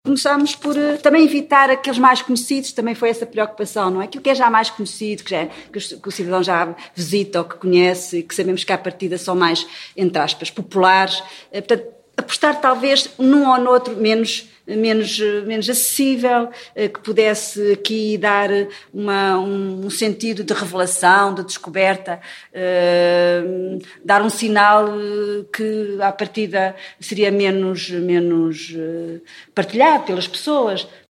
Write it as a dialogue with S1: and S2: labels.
S1: Começámos por também evitar aqueles mais conhecidos, também foi essa preocupação, não é? Aquilo que é já mais conhecido, que o cidadão já visita ou que conhece, que sabemos que à partida são mais, entre aspas, populares. Portanto, apostar talvez num ou noutro menos acessível, que pudesse aqui dar um sentido de revelação, de descoberta, dar um sinal que à partida seria menos partilhado pelas pessoas.